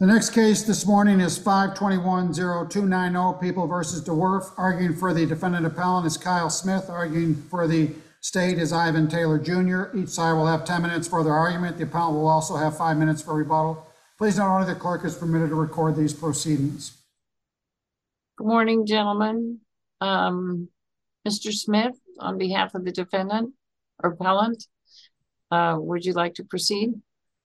The next case this morning is 521-0290, People versus DeWerff. Arguing for the defendant appellant is Kyle Smith. Arguing for the state is Ivan Taylor Jr. Each side will have 10 minutes for their argument. The appellant will also have 5 minutes for rebuttal. Please note only the clerk is permitted to record these proceedings. Good morning, gentlemen. Mr. Smith, on behalf of the defendant or appellant, would you like to proceed?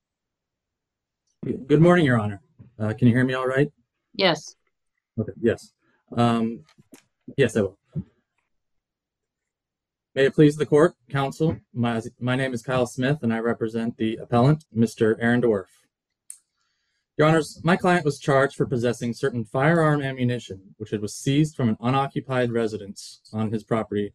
Good morning, Your Honor. Can you hear me all right? Yes. Okay, yes. Yes, I will. May it please the court, counsel, my name is Kyle Smith and I represent the appellant, Mr. Aaron DeWerff. Your Honors, my client was charged for possessing certain firearm ammunition, which was seized from an unoccupied residence on his property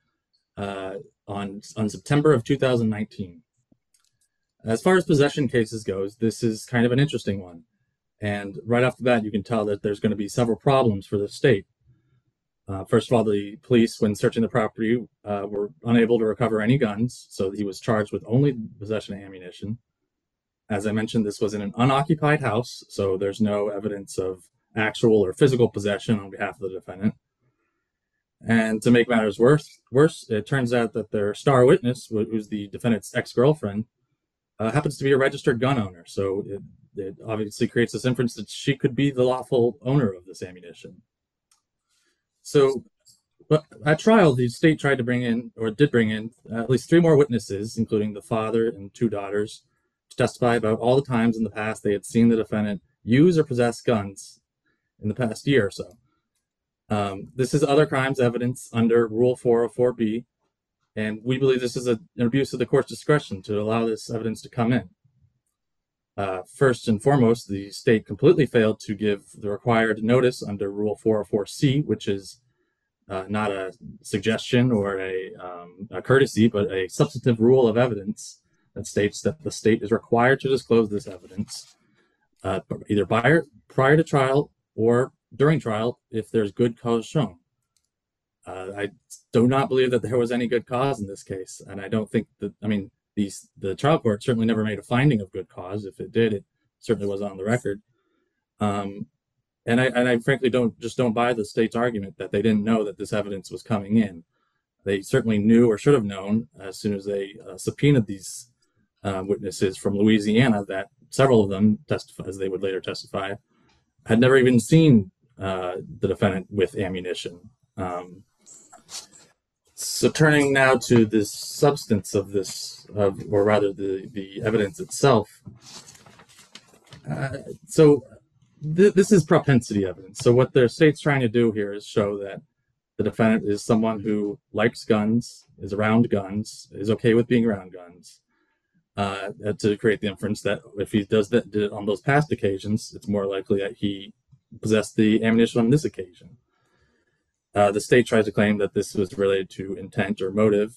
on September of 2019. As far as possession cases goes, this is kind of an interesting one. And right off the bat, you can tell that there's going to be several problems for the state. First of all, the police, when searching the property, were unable to recover any guns, so he was charged with only possession of ammunition. As I mentioned, this was in an unoccupied house, so there's no evidence of actual or physical possession on behalf of the defendant. And to make matters worse, it turns out that their star witness, who's the defendant's ex-girlfriend, happens to be a registered gun owner. So it obviously creates this inference that she could be the lawful owner of this ammunition. So, but at trial, the state tried to bring in, or did bring in, at least 3 more witnesses, including the father and 2 daughters, to testify about all the times in the past they had seen the defendant use or possess guns in the past year or so. This is other crimes evidence under Rule 404B, and we believe this is an abuse of the court's discretion to allow this evidence to come in. First and foremost, the state completely failed to give the required notice under Rule 404C, which is not a suggestion or a courtesy, but a substantive rule of evidence that states that the state is required to disclose this evidence either prior to trial or during trial if there's good cause shown. I do not believe that there was any good cause in this case, and I don't think that, I mean, the trial court certainly never made a finding of good cause. If it did, it certainly was on the record. And I frankly don't buy the state's argument that they didn't know that this evidence was coming in. They certainly knew or should have known as soon as they subpoenaed these witnesses from Louisiana that several of them, as they would later testify, had never even seen the defendant with ammunition. So turning now to the substance of this, or rather the evidence itself. This is propensity evidence. So what the state's trying to do here is show that the defendant is someone who likes guns, is around guns, is okay with being around guns, to create the inference that if he did it on those past occasions, it's more likely that he possessed the ammunition on this occasion. The state tries to claim that this was related to intent or motive,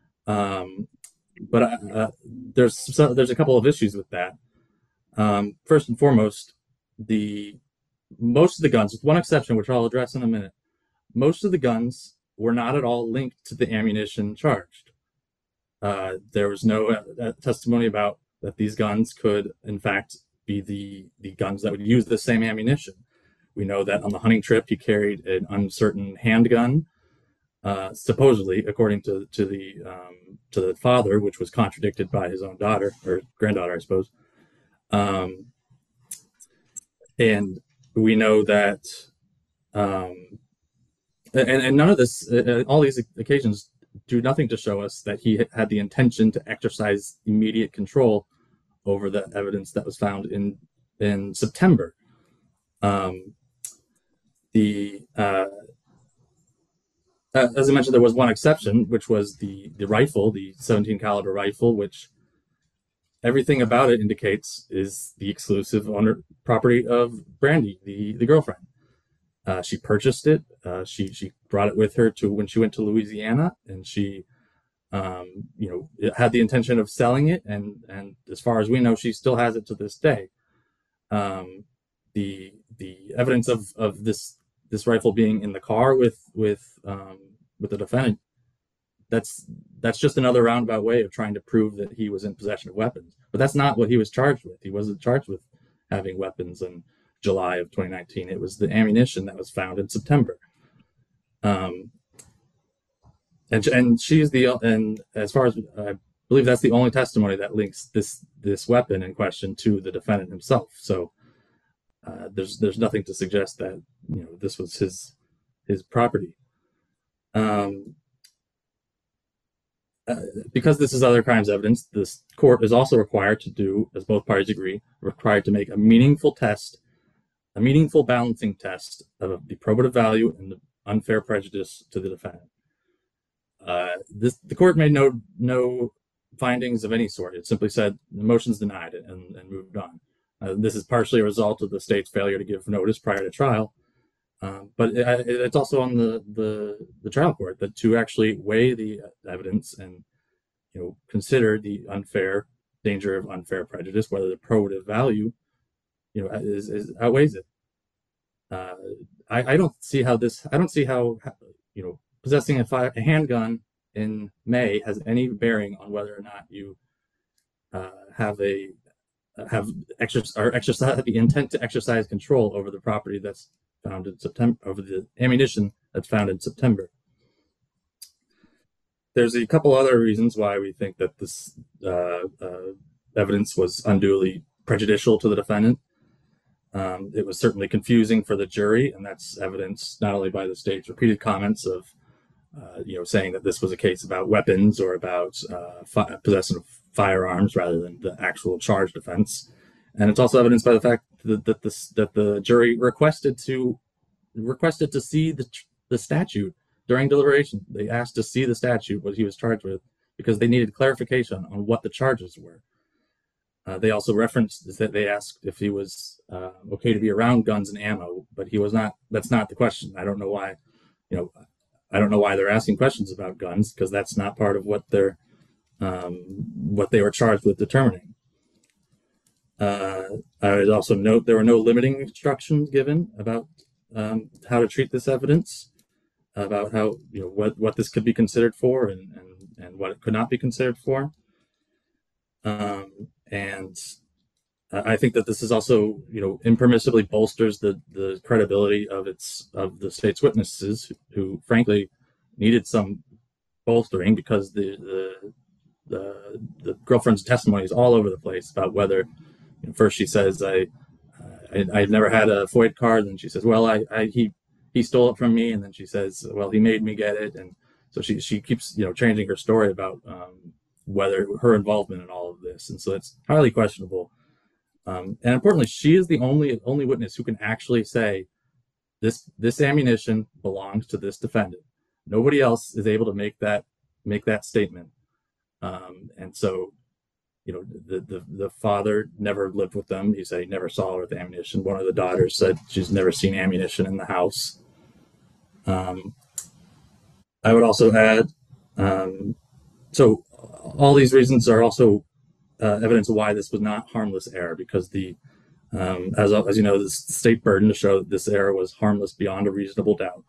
but there's a couple of issues with that. First and foremost, most of the guns, with one exception, which I'll address in a minute, most of the guns were not at all linked to the ammunition charged. There was no testimony about that these guns could, in fact, be the guns that would use the same ammunition. We know that on the hunting trip, he carried an uncertain handgun, supposedly, according to the father, which was contradicted by his own daughter, or granddaughter, I suppose. And we know that, and none of this, all these occasions do nothing to show us that he had the intention to exercise immediate control over the evidence that was found in September. As I mentioned, there was one exception, which was the rifle, the 17 caliber rifle, which everything about it indicates is the exclusive owner property of Brandy, the girlfriend. She purchased it. She brought it with her to when she went to Louisiana, and she, had the intention of selling it. And as far as we know, she still has it to this day. The evidence of this rifle being in the car with the defendant, that's just another roundabout way of trying to prove that he was in possession of weapons. But that's not what he was charged with. He wasn't charged with having weapons and July of 2019. It was the ammunition that was found in September. And she's and as far as I believe, that's the only testimony that links this weapon in question to the defendant himself. So there's nothing to suggest that this was his property. Because this is other crimes evidence, this court is also required to do, as both parties agree, required to make a meaningful balancing test of the probative value and the unfair prejudice to the defendant. The court made no findings of any sort. It simply said the motion's denied and moved on. This is partially a result of the state's failure to give notice prior to trial, but it's also on the trial court to actually weigh the evidence and consider the danger of unfair prejudice, whether the probative value is outweighs it. I don't see how possessing a handgun in May has any bearing on whether or not you exercise the intent to exercise control over the property that's found in September, over the ammunition that's found in September. There's a couple other reasons why we think that this evidence was unduly prejudicial to the defendant. It was certainly confusing for the jury, and that's evidenced not only by the state's repeated comments of saying that this was a case about weapons or about possession of firearms rather than the actual charged offense, and it's also evidenced by the fact that the jury requested to see the statute during deliberation. They asked to see the statute, what he was charged with, because they needed clarification on what the charges were. They also referenced that they asked if he was okay to be around guns and ammo, but he was not. That's not the question. I don't know why. I don't know why they're asking questions about guns, because that's not part of what they were charged with determining. I would also note there were no limiting instructions given about how to treat this evidence, about how what this could be considered for and what it could not be considered for. And I think that this is also impermissibly bolsters the credibility of the state's witnesses, who frankly needed some bolstering, because the girlfriend's testimony is all over the place about whether first she says I've never had a FOID card, and she says, well, he stole it from me, and then she says, well, he made me get it, and so she keeps changing her story about whether her involvement in all of this, and so it's highly questionable. And importantly, she is the only witness who can actually say this ammunition belongs to this defendant. Nobody else is able to make that statement, and so the father never lived with them. He said he never saw her with ammunition. One of the daughters said she's never seen ammunition in the house. I would also add, so all these reasons are also evidence of why this was not harmless error, because as you know, the state burden to show that this error was harmless beyond a reasonable doubt.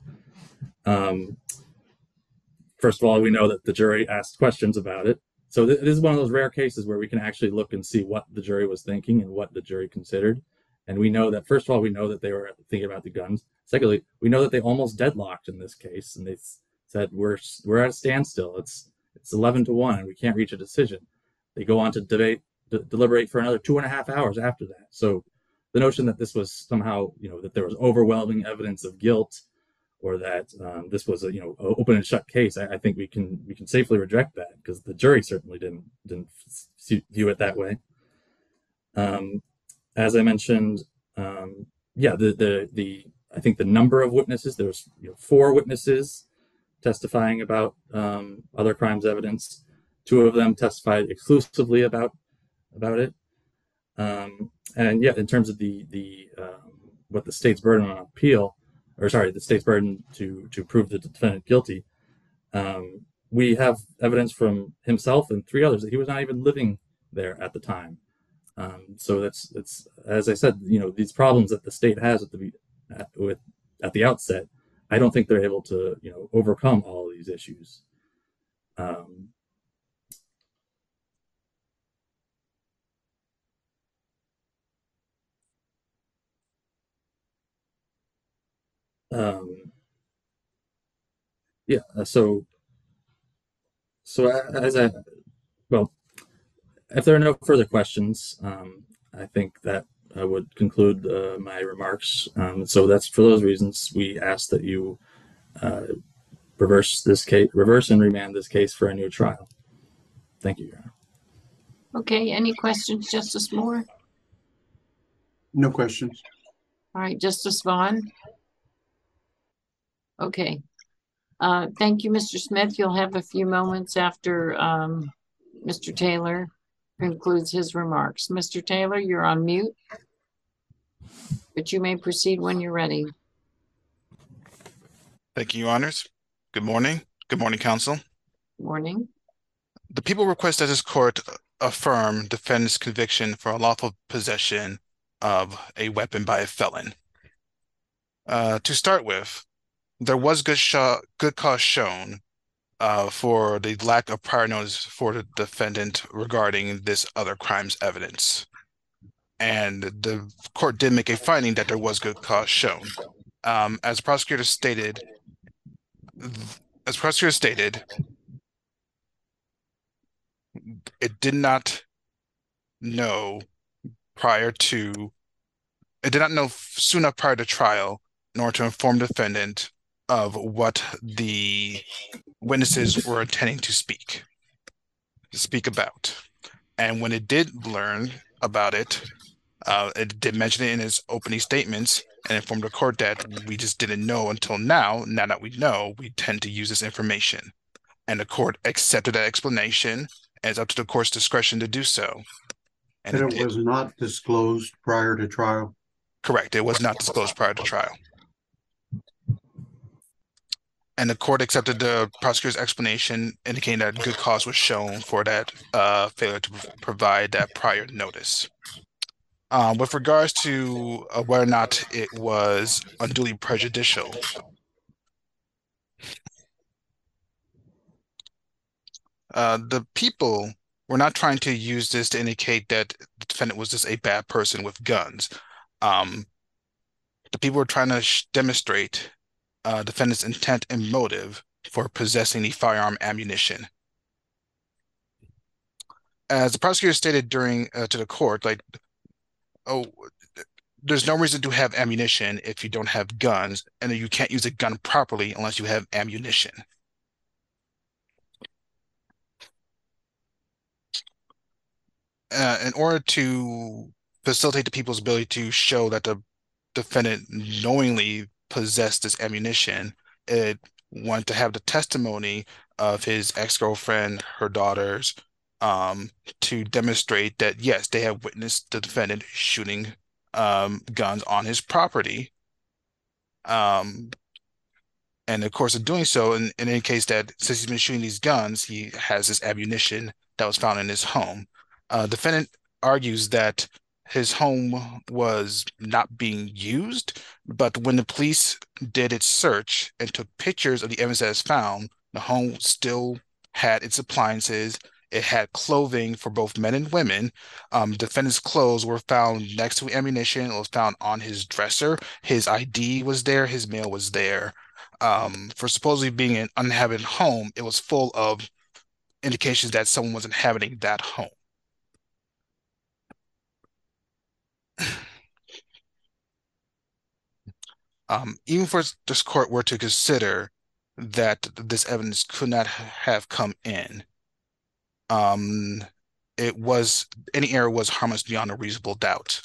First of all, we know that the jury asked questions about it. So this is one of those rare cases where we can actually look and see what the jury was thinking and what the jury considered. And we know that, first of all, we know that they were thinking about the guns. Secondly, we know that they almost deadlocked in this case, and they said, we're at a standstill. It's 11-1, and we can't reach a decision. They go on to deliberate for another 2.5 hours after that. So the notion that this was somehow, that there was overwhelming evidence of guilt, or that this was a open and shut case, I think we can safely reject that, because the jury certainly didn't view it that way. As I mentioned, I think the number of witnesses, there was 4 witnesses testifying about other crimes evidence. 2 of them testified exclusively about it. And yeah, in terms of the what the state's burden on appeal, the state's burden to prove the defendant guilty, we have evidence from himself and 3 others that he was not even living there at the time. So that's as I said, these problems that the state has at the outset, I don't think they're able to overcome all of these issues. Yeah, so as I well, if there are no further questions, I think that I would conclude my remarks. So that's for those reasons we ask that you reverse and remand this case for a new trial. Thank you, Your Honor. Okay, any questions, Justice Moore? No questions. All right, Justice Vaughn? Okay. Thank you, Mr. Smith. You'll have a few moments after Mr. Taylor concludes his remarks. Mr. Taylor, you're on mute, but you may proceed when you're ready. Thank you, Your Honors. Good morning. Good morning, Counsel. Morning. The people request that this court affirm defendant's conviction for unlawful possession of a weapon by a felon. To start with, there was good cause shown for the lack of prior notice for the defendant regarding this other crime's evidence. And the court did make a finding that there was good cause shown. As the prosecutor stated, it did not know soon enough prior to trial in order to inform the defendant of what the witnesses were intending to speak about. And when it did learn about it, it did mention it in its opening statements and informed the court that we just didn't know until now. Now that we know, we tend to use this information. And the court accepted that explanation, and it's up to the court's discretion to do so. And it was not disclosed prior to trial? Correct. It was not disclosed prior to trial. And the court accepted the prosecutor's explanation, indicating that good cause was shown for that failure to provide that prior notice. With regards to whether or not it was unduly prejudicial, the people were not trying to use this to indicate that the defendant was just a bad person with guns. The people were trying to demonstrate defendant's intent and motive for possessing the firearm ammunition. As the prosecutor stated during to the court, there's no reason to have ammunition if you don't have guns, and you can't use a gun properly unless you have ammunition. In order to facilitate the people's ability to show that the defendant knowingly possessed this ammunition, it wanted to have the testimony of his ex-girlfriend, her daughters, to demonstrate that, yes, they have witnessed the defendant shooting guns on his property. And in the course of doing so, in any case that since he's been shooting these guns, he has this ammunition that was found in his home. Defendant argues that his home was not being used, but when the police did its search and took pictures of the evidence that is found, the home still had its appliances. It had clothing for both men and women. Defendant's clothes were found next to ammunition. It was found on his dresser. His ID was there. His mail was there. For supposedly being an uninhabited home, it was full of indications that someone was inhabiting that home. Even if this court were to consider that this evidence could not have come in, any error was harmless beyond a reasonable doubt.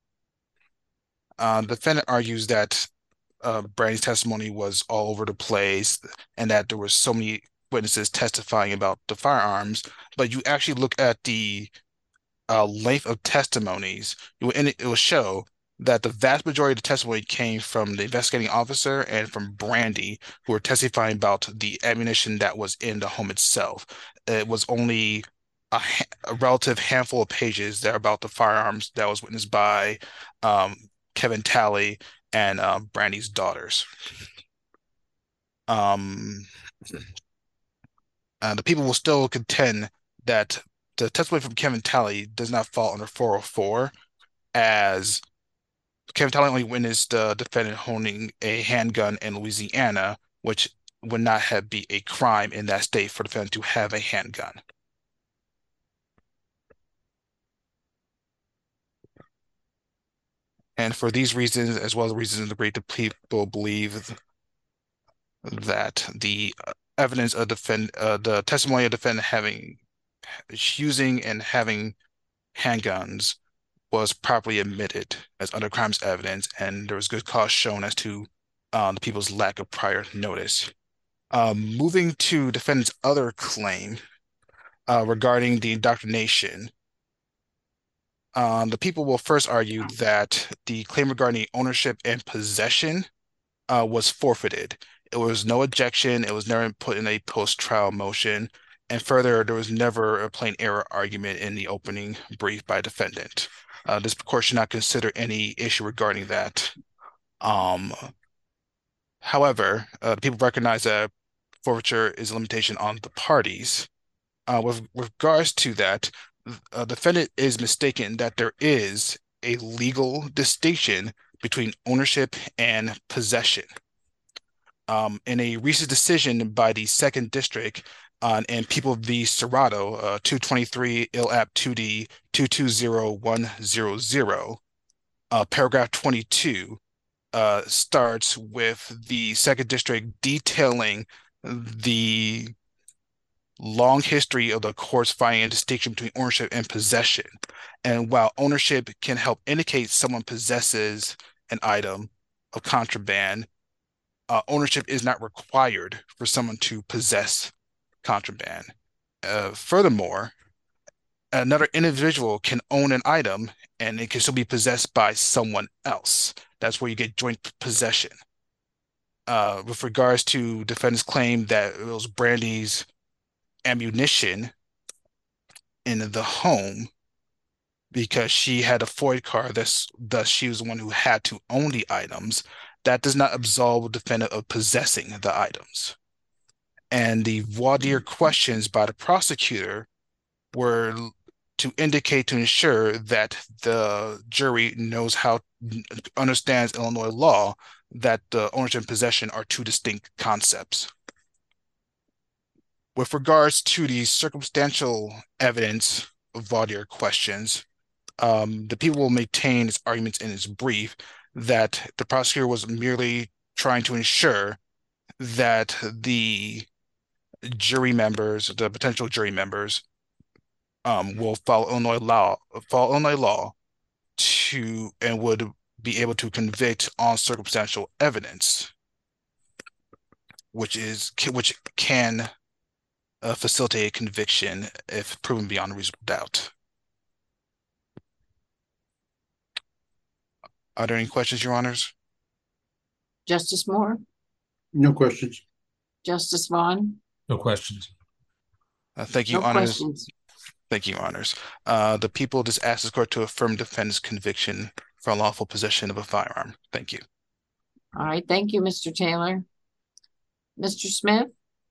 The defendant argues that Brandy's testimony was all over the place and that there were so many witnesses testifying about the firearms, but you actually look at the length of testimonies, it will show that the vast majority of the testimony came from the investigating officer and from Brandy, who were testifying about the ammunition that was in the home itself. It was only a relative handful of pages that are about the firearms that was witnessed by Kevin Talley and Brandy's daughters. The people will still contend that the testimony from Kevin Talley does not fall under 404, as Kevin Tyler only witnessed the defendant holding a handgun in Louisiana, which would not have be a crime in that state for the defendant to have a handgun. And for these reasons, as well as the reasons in the brief, the people believe that the evidence of the testimony of defendant using and having handguns was properly admitted as other crimes evidence, and there was good cause shown as to the people's lack of prior notice. Moving to defendant's other claim regarding the indoctrination, the people will first argue that the claim regarding ownership and possession was forfeited. It was no objection. It was never put in a post-trial motion. And further, there was never a plain error argument in the opening brief by defendant. This court should not consider any issue regarding that. However, the people recognize that forfeiture is a limitation on the parties. With regards to that, defendant is mistaken that there is a legal distinction between ownership and possession. In a recent decision by the Second District and People v. Serrato, 223 ILAP 2D 220100, paragraph 22 starts with the Second District detailing the long history of the courts finding a distinction between ownership and possession. And while ownership can help indicate someone possesses an item of contraband, ownership is not required for someone to possess contraband. Furthermore, another individual can own an item and it can still be possessed by someone else. That's where you get joint possession. With regards to defendant's claim that it was Brandy's ammunition in the home because she had a FOID card, thus she was the one who had to own the items, that does not absolve the defendant of possessing the items. And the voir dire questions by the prosecutor were to indicate, to ensure that the jury understands Illinois law, that the ownership and possession are two distinct concepts. With regards to the circumstantial evidence of voir dire questions, the people will maintain its arguments in its brief that the prosecutor was merely trying to ensure that the potential jury members, will follow Illinois law, and would be able to convict on circumstantial evidence, which can facilitate a conviction if proven beyond a reasonable doubt. Are there any questions, Your Honors? Justice Moore, No questions. Justice Vaughn? No questions. Thank you, No Honors. questions. Thank you, Your Honors. The people just ask this court to affirm defendant's conviction for unlawful possession of a firearm. Thank you. All right, thank you, Mr. Taylor. Mr. Smith?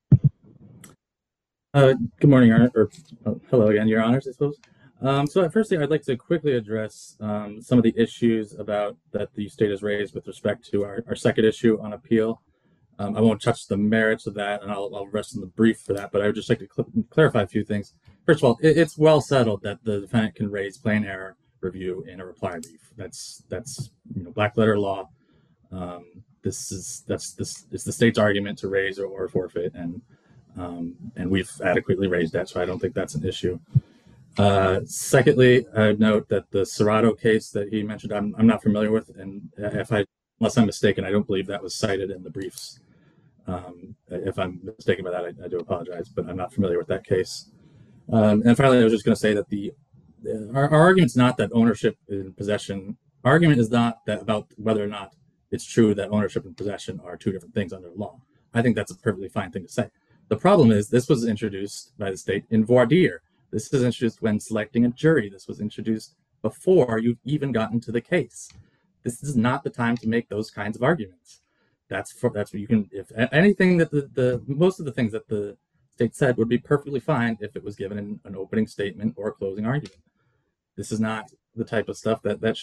Good morning, Your Honor, or hello again, Your Honors, I suppose. So firstly, I'd like to quickly address some of the issues that the state has raised with respect to our second issue on appeal. I won't touch the merits of that, and I'll rest in the brief for that, but I would just like to clarify a few things. First of all, it's well settled that the defendant can raise plain error review in a reply brief. That's black letter law. It's the state's argument to raise or forfeit, and we've adequately raised that, so I don't think that's an issue. Secondly, I note that the Serrato case that he mentioned, I'm not familiar with, and unless I'm mistaken, I don't believe that was cited in the briefs. If I'm mistaken by that, I do apologize, but I'm not familiar with that case. And finally, I was just going to say that our argument's not that ownership and possession. Our argument is not that about whether or not it's true that ownership and possession are two different things under the law. I think that's a perfectly fine thing to say. The problem is this was introduced by the state in voir dire. This is introduced when selecting a jury. This was introduced before you've even gotten to the case. This is not the time to make those kinds of arguments. That's what you can, if anything that most of the things that the state said would be perfectly fine if it was given in an opening statement or a closing argument. This is not the type of stuff that should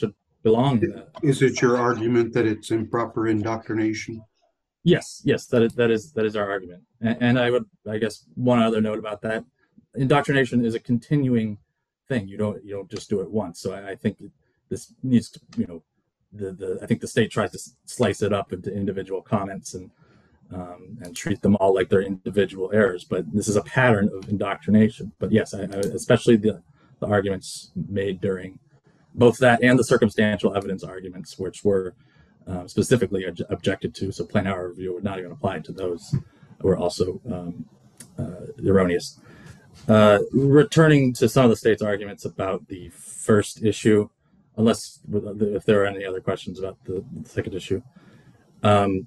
belong in that. Is it your argument that it's improper indoctrination? Yes, that is our argument. And I guess one other note about that, indoctrination is a continuing thing. You don't just do it once. So I think this needs to, I think the state tries to slice it up into individual comments and treat them all like they're individual errors. But this is a pattern of indoctrination. But yes, especially the arguments made during both that and the circumstantial evidence arguments, which were specifically objected to. So plain error review would not even apply to those, were also erroneous. Returning to some of the state's arguments about the first issue, unless if there are any other questions about the second issue. I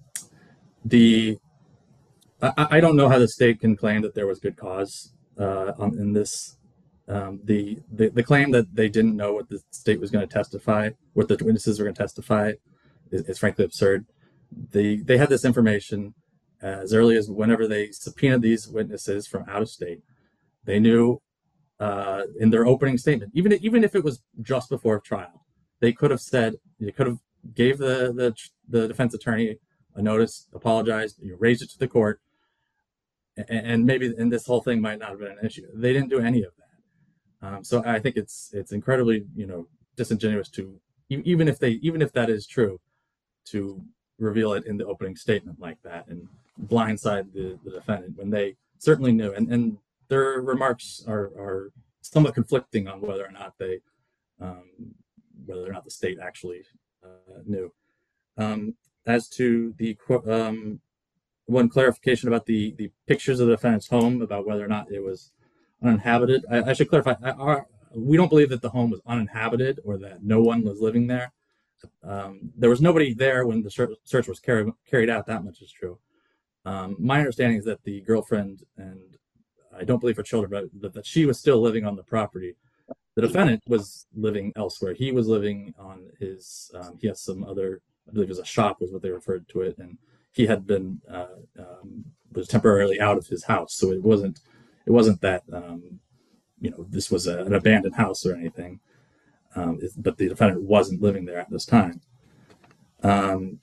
don't know how the state can claim that there was good cause in this. The claim that they didn't know what the state was going to testify, what the witnesses were going to testify, is frankly absurd. They had this information as early as whenever they subpoenaed these witnesses from out of state. They knew in their opening statement, even if it was just before trial, they could have gave the defense attorney a notice, apologized, raised it to the court, and this whole thing might not have been an issue. They didn't do any of that. So I think it's incredibly disingenuous to even if that is true, to reveal it in the opening statement like that and blindside the defendant when they certainly knew. And their remarks are somewhat conflicting on whether or not the state actually knew. As to the one clarification about the pictures of the defendant's home, about whether or not it was uninhabited, I should clarify. We don't believe that the home was uninhabited or that no one was living there. There was nobody there when the search was carried out. That much is true. My understanding is that the girlfriend, and I don't believe her children, but that she was still living on the property. The defendant was living elsewhere. He was living on his, he has some other, I believe it was a shop was what they referred to it. And he had been, was temporarily out of his house. So it wasn't that, this was an abandoned house or anything. But the defendant wasn't living there at this time. Finally,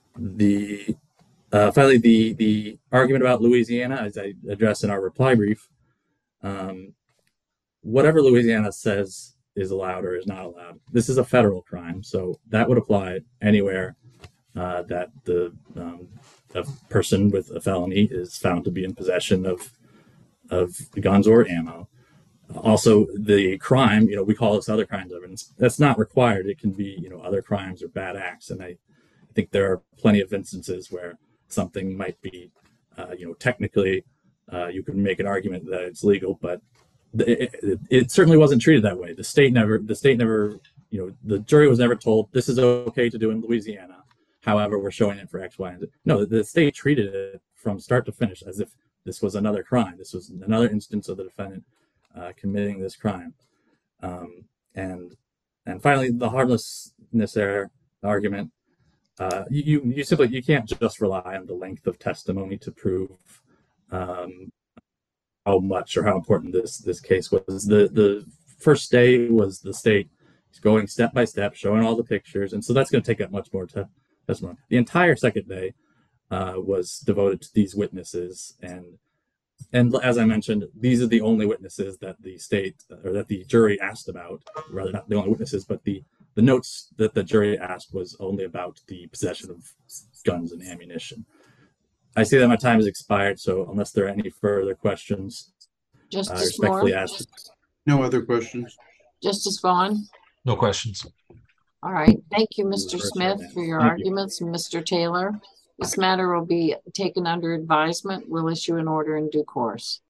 the argument about Louisiana, as I addressed in our reply brief, whatever Louisiana says is allowed or is not allowed, this is a federal crime, so that would apply anywhere that a person with a felony is found to be in possession of guns or ammo. Also, the crime, we call this other crimes evidence. That's not required. It can be, other crimes or bad acts. And I think there are plenty of instances where something might be, technically, you can make an argument that it's legal, but it certainly wasn't treated that way. The state never, the jury was never told this is okay to do in Louisiana. However, we're showing it for X, Y, and Z. No, the state treated it from start to finish as if this was another crime. This was another instance of the defendant committing this crime. And finally, the harmlessness error argument. You simply, you can't just rely on the length of testimony to prove how much or how important this case was. The first day was the state going step by step, showing all the pictures, and so that's going to take up much more testimony. The entire second day was devoted to these witnesses, and as I mentioned, these are the only witnesses that the state or that the jury asked about. Rather, not the only witnesses, but the notes that the jury asked was only about the possession of guns and ammunition. I see that my time has expired, so unless there are any further questions, I Justice respectfully Moore, ask. No other questions? Justice Vaughn. No questions. All right. Thank you, Mr. First Smith, right for your Thank you. arguments, and Mr. Taylor. This matter will be taken under advisement. We'll issue an order in due course.